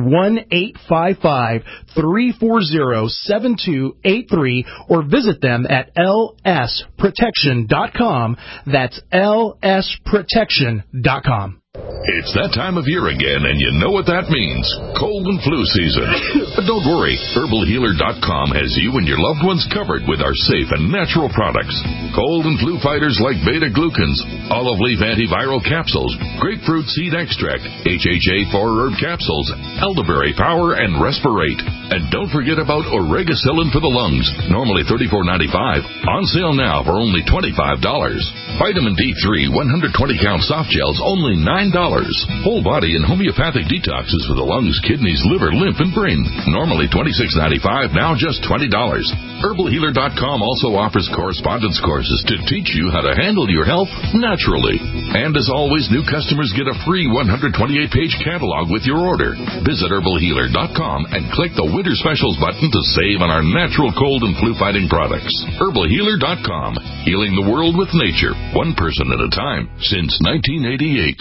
1-855-340-7283, or visit them at lsprotection.com. That's lsprotection.com. It's that time of year again, and you know what that means. Cold and flu season. But don't worry. HerbalHealer.com has you and your loved ones covered with our safe and natural products. Cold and flu fighters like beta-glucans, olive leaf antiviral capsules, grapefruit seed extract, HHA 4-herb capsules, elderberry power, and respirate. And don't forget about Oregacillin for the lungs, normally $34.95, on sale now for only $25. Vitamin D3 120-count soft gels, only $9. Whole body and homeopathic detoxes for the lungs, kidneys, liver, lymph, and brain. Normally $26.95, now just $20. HerbalHealer.com also offers correspondence courses to teach you how to handle your health naturally. And as always, new customers get a free 128-page catalog with your order. Visit HerbalHealer.com and click the Winter Specials button to save on our natural cold and flu-fighting products. HerbalHealer.com, healing the world with nature, one person at a time, since 1988.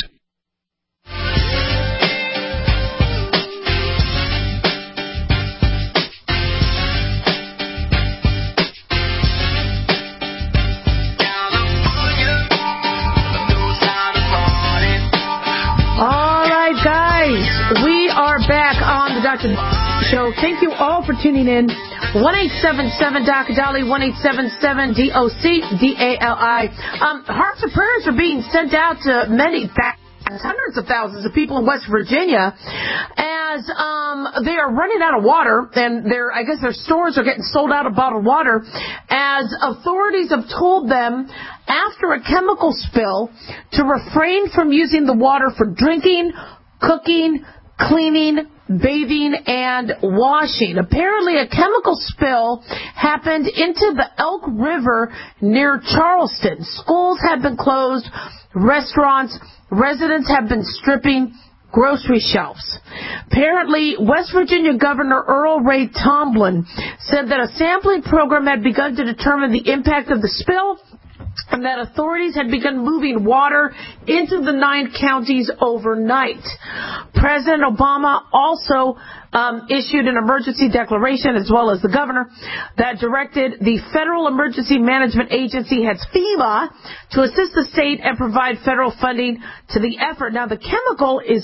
Back on the Dr. Show. Thank you all for tuning in. 1-877-Dr. 1-877-DOC-DALI. Hearts and prayers are being sent out to many hundreds of thousands of people in West Virginia as they are running out of water, and I guess their stores are getting sold out of bottled water, as authorities have told them after a chemical spill to refrain from using the water for drinking, cooking, cleaning, bathing, and washing. Apparently, a chemical spill happened into the Elk River near Charleston. Schools have been closed, restaurants, residents have been stripping grocery shelves. Apparently, West Virginia Governor Earl Ray Tomblin said that a sampling program had begun to determine the impact of the spill, and that authorities had begun moving water into the 9 counties overnight. President Obama also issued an emergency declaration, as well as the governor, that directed the Federal Emergency Management Agency, heads FEMA, to assist the state and provide federal funding to the effort. Now, the chemical is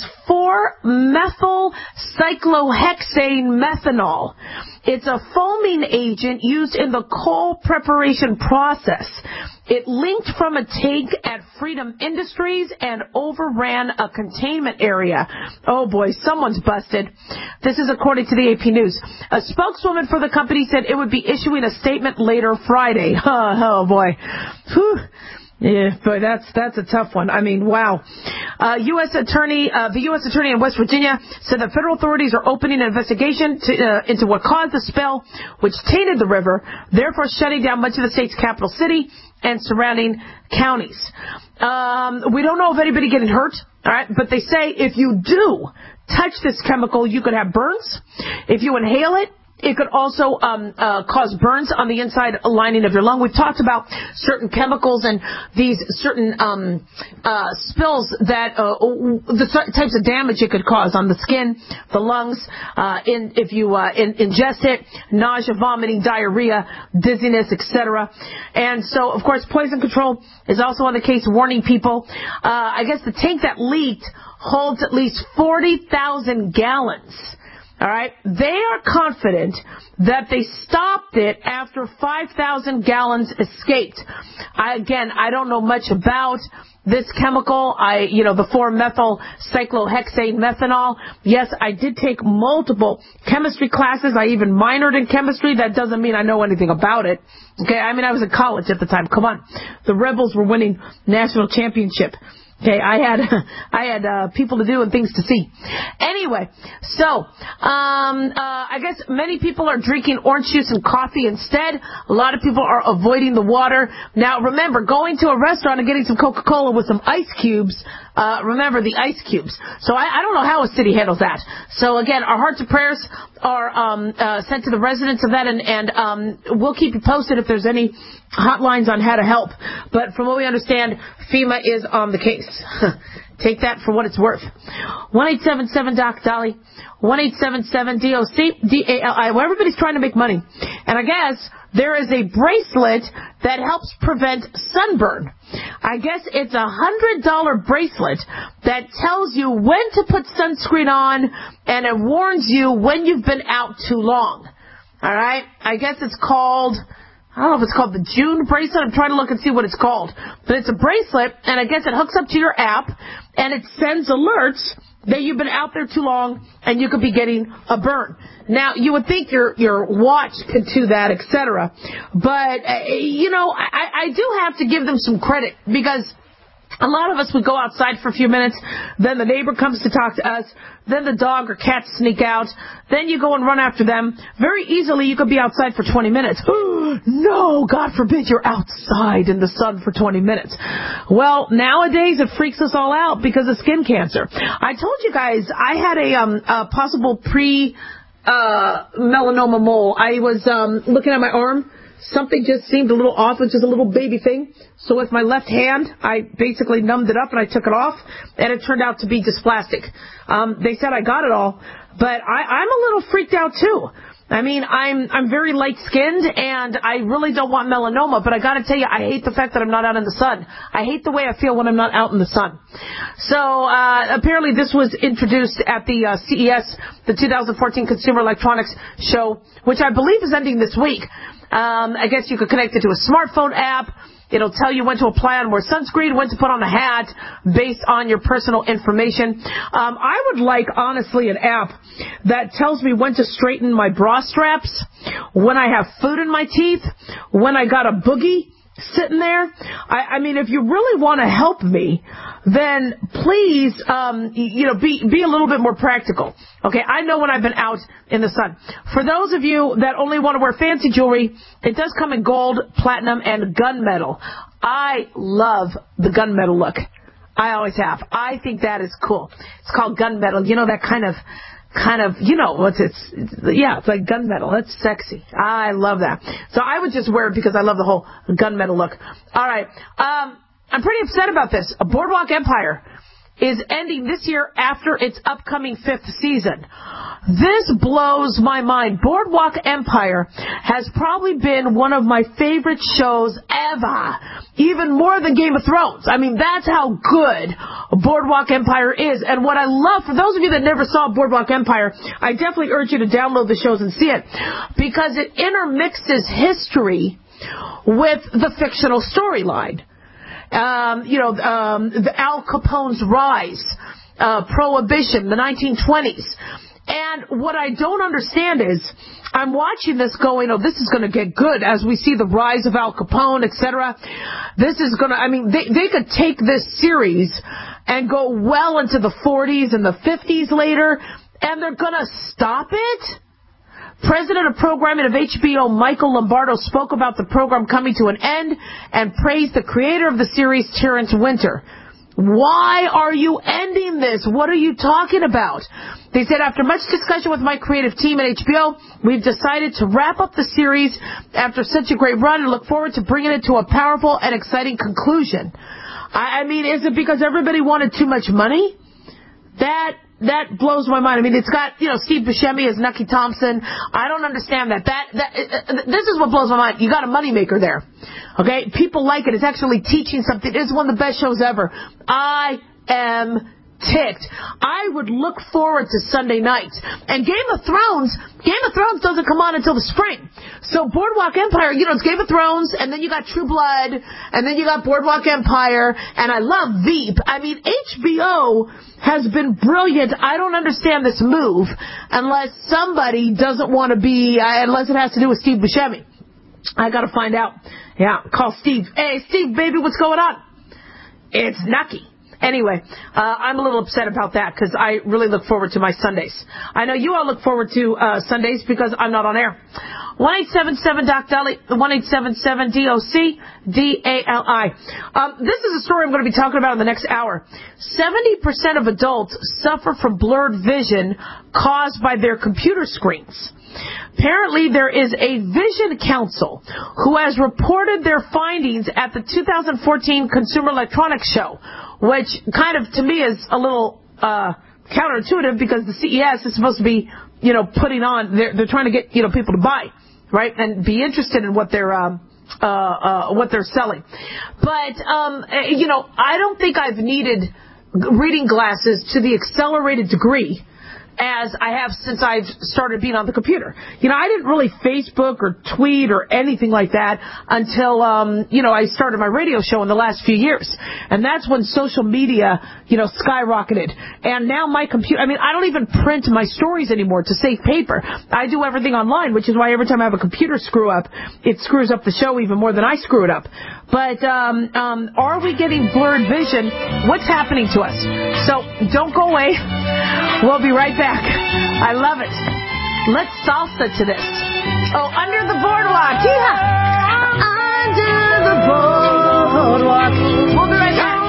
4-methylcyclohexane methanol. It's a foaming agent used in the coal preparation process. It linked from a tank at Freedom Industries and overran a containment area. Oh boy, someone's busted. This is according to the AP News. A spokeswoman for the company said it would be issuing a statement later Friday. Oh boy. Whew. Yeah, boy, that's a tough one. I mean, wow. The U.S. Attorney in West Virginia said that federal authorities are opening an investigation into what caused the spill, which tainted the river, therefore shutting down much of the state's capital city and surrounding counties. We don't know of anybody getting hurt, all right, but they say if you do touch this chemical, you could have burns. If you inhale it, it could also cause burns on the inside lining of your lung. We've talked about certain chemicals and these certain spills that the types of damage it could cause on the skin, the lungs, if you ingest it, nausea, vomiting, diarrhea, dizziness, etc. And so, of course, Poison Control is also on the case, warning people. I guess the tank that leaked holds at least 40,000 gallons. All right. They are confident that they stopped it after 5,000 gallons escaped. I don't know much about this chemical. The 4-methylcyclohexane methanol. Yes, I did take multiple chemistry classes. I even minored in chemistry. That doesn't mean I know anything about it. Okay. I mean, I was in college at the time. Come on. The Rebels were winning national championship. Okay, I had people to do and things to see. Anyway, so I guess many people are drinking orange juice and coffee instead. A lot of people are avoiding the water. Now, remember, going to a restaurant and getting some Coca-Cola with some ice cubes. Remember the ice cubes. So I don't know how a city handles that. So again, our hearts and prayers are sent to the residents of that, and we'll keep you posted if there's any hotlines on how to help. But from what we understand, FEMA is on the case. Take that for what it's worth. 1-877-DOC-DOLLY, 1-877-DOC-DALI. Well, everybody's trying to make money. And I guess there is a bracelet that helps prevent sunburn. I guess it's a $100 bracelet that tells you when to put sunscreen on, and it warns you when you've been out too long. All right? I guess it's called, I don't know if it's called the June bracelet. I'm trying to look and see what it's called. But it's a bracelet, and I guess it hooks up to your app, and it sends alerts that you've been out there too long and you could be getting a burn. Now, you would think your watch could do that, etc. But, I do have to give them some credit, because a lot of us would go outside for a few minutes, then the neighbor comes to talk to us, then the dog or cat sneak out, then you go and run after them. Very easily, you could be outside for 20 minutes. No, God forbid you're outside in the sun for 20 minutes. Well, nowadays it freaks us all out because of skin cancer. I told you guys I had a possible melanoma mole. I was looking at my arm. Something just seemed a little off, which is a little baby thing. So with my left hand, I basically numbed it up and I took it off, and it turned out to be just plastic. They said I got it all, but I'm a little freaked out too. I mean, I'm very light-skinned, and I really don't want melanoma, but I gotta tell you, I hate the fact that I'm not out in the sun. I hate the way I feel when I'm not out in the sun. So, apparently this was introduced at the CES, the 2014 Consumer Electronics Show, which I believe is ending this week. I guess you could connect it to a smartphone app, It'll tell you when to apply on more sunscreen, when to put on a hat, based on your personal information. I would like, honestly, an app that tells me when to straighten my bra straps, when I have food in my teeth, when I got a boogie sitting there. I mean, if you really want to help me, then please, be a little bit more practical. Okay, I know when I've been out in the sun. For those of you that only want to wear fancy jewelry, it does come in gold, platinum, and gunmetal. I love the gunmetal look. I always have. I think that is cool. It's called gunmetal. You know, that kind of, it's like gunmetal. That's sexy. I love that. So I would just wear it because I love the whole gunmetal look. All right. I'm pretty upset about this. Boardwalk Empire is ending this year after its upcoming 5th season. This blows my mind. Boardwalk Empire has probably been one of my favorite shows ever, even more than Game of Thrones. I mean, that's how good Boardwalk Empire is. And what I love, for those of you that never saw Boardwalk Empire, I definitely urge you to download the shows and see it, because it intermixes history with the fictional storyline. The Al Capone's rise, Prohibition, the 1920s. And what I don't understand is, I'm watching this going, oh, this is going to get good as we see the rise of Al Capone, etc. This is going to, I mean, they could take this series and go well into the 40s and the 50s later, and they're going to stop it? President of Programming of HBO, Michael Lombardo, spoke about the program coming to an end and praised the creator of the series, Terrence Winter. Why are you ending this? What are you talking about? They said, after much discussion with my creative team at HBO, we've decided to wrap up the series after such a great run and look forward to bringing it to a powerful and exciting conclusion. I mean, is it because everybody wanted too much money? That blows my mind. I mean, it's got, Steve Buscemi as Nucky Thompson. I don't understand that. This is what blows my mind. You got a moneymaker there. Okay? People like it. It's actually teaching something. It's one of the best shows ever. I am ticked. I would look forward to Sunday nights. And Game of Thrones doesn't come on until the spring. So Boardwalk Empire, it's Game of Thrones, and then you got True Blood, and then you got Boardwalk Empire, and I love Veep. I mean, HBO has been brilliant. I don't understand this move unless somebody doesn't want to be, unless it has to do with Steve Buscemi. I got to find out. Yeah, call Steve. Hey, Steve, baby, what's going on? It's Nucky. Anyway, I'm a little upset about that because I really look forward to my Sundays. I know you all look forward to Sundays because I'm not on air. 1-877-DOC-DALI, 1-877-DOC-DALI. This is a story I'm going to be talking about in the next hour. 70% of adults suffer from blurred vision caused by their computer screens. Apparently, there is a Vision Council who has reported their findings at the 2014 Consumer Electronics Show, which kind of, to me, is a little counterintuitive because the CES is supposed to be, putting on, they're trying to get, people to buy, right, and be interested in what they're selling. But, I don't think I've needed reading glasses to the accelerated degree as I have since I've started being on the computer. I didn't really Facebook or tweet or anything like that until, I started my radio show in the last few years. And that's when social media, skyrocketed. And now my computer, I don't even print my stories anymore to save paper. I do everything online, which is why every time I have a computer screw up, it screws up the show even more than I screw it up. But, are we getting blurred vision? What's happening to us? So don't go away. We'll be right back. I love it. Let's salsa to this. Oh, Under the Boardwalk. Yeah. Under the Boardwalk. We'll be right back.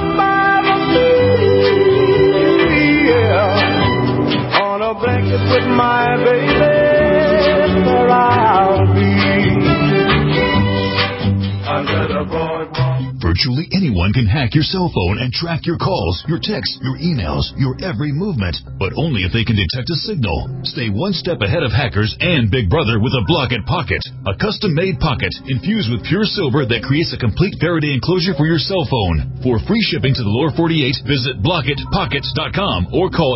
Yeah. On a blanket with my baby, there I'll be. Under the boardwalk. Virtually anyone can hack your cell phone and track your calls, your texts, your emails, your every movement, but only if they can detect a signal. Stay one step ahead of hackers and Big Brother with a Blockit Pocket, a custom-made pocket infused with pure silver that creates a complete Faraday enclosure for your cell phone. For free shipping to the lower 48, visit BlockitPockets.com or call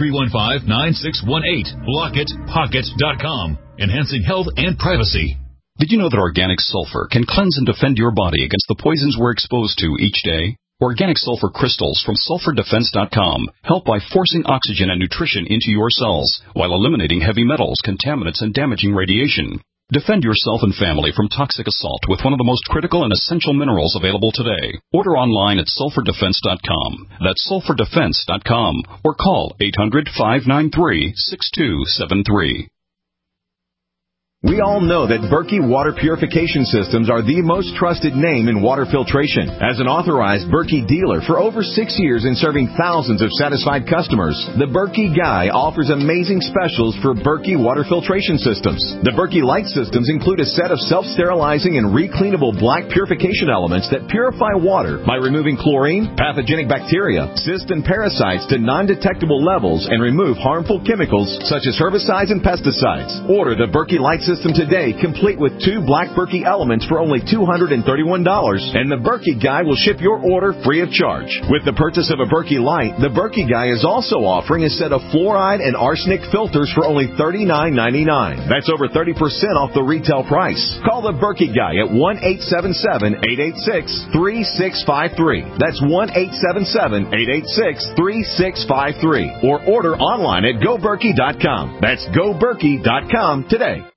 888-315-9618. BlockitPockets.com, enhancing health and privacy. Did you know that organic sulfur can cleanse and defend your body against the poisons we're exposed to each day? Organic sulfur crystals from SulfurDefense.com help by forcing oxygen and nutrition into your cells while eliminating heavy metals, contaminants, and damaging radiation. Defend yourself and family from toxic assault with one of the most critical and essential minerals available today. Order online at SulfurDefense.com. That's SulfurDefense.com or call 800-593-6273. We all know that Berkey Water Purification Systems are the most trusted name in water filtration. As an authorized Berkey dealer for over 6 years and serving thousands of satisfied customers, the Berkey Guy offers amazing specials for Berkey Water Filtration Systems. The Berkey Light Systems include a set of self-sterilizing and recleanable black purification elements that purify water by removing chlorine, pathogenic bacteria, cysts, and parasites to non-detectable levels and remove harmful chemicals such as herbicides and pesticides. Order the Berkey Light System today, complete with 2 black Berkey elements for only $231, and the Berkey Guy will ship your order free of charge. With the purchase of a Berkey Light, the Berkey Guy is also offering a set of fluoride and arsenic filters for only $39.99. That's over 30% off the retail price. Call the Berkey Guy at 1-877-886-3653. That's 1-877-886-3653. Or order online at GoBerkey.com. That's GoBerkey.com today.